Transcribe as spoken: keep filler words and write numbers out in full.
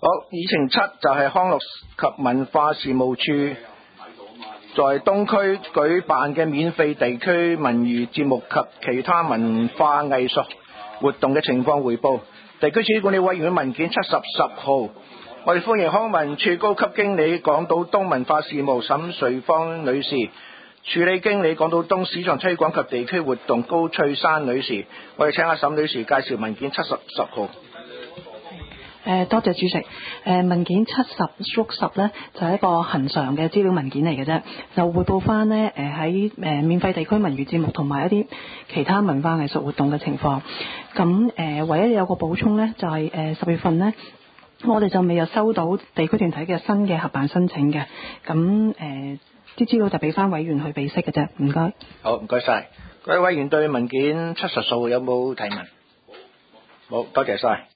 議程七就係康樂及文化事務處在東區舉辦嘅免費地區文娛節目及其他文化藝術活動嘅情況匯報。地區處管理委員會文件七十十號，我哋歡迎康文署高級經理港島東文化事務沈瑞芳女士，處理經理港島東市場推廣及地區活動高翠珊女士。我哋請阿沈女士介紹文件七十十號。 誒多謝主席。誒文件七十六十咧就係一個恆常嘅資料文件嚟嘅啫，就匯報翻呢誒喺誒免費地區文娛節目同埋一啲其他文化藝術活動嘅情況。咁誒唯一有個補充咧就係誒十月份呢，我哋就未有收到地區團體嘅新嘅合辦申請嘅。咁誒啲資料就俾翻委員去備悉嘅啫。唔該。 好，唔該晒。各位委員對文件七十數有冇提問？好，多謝晒。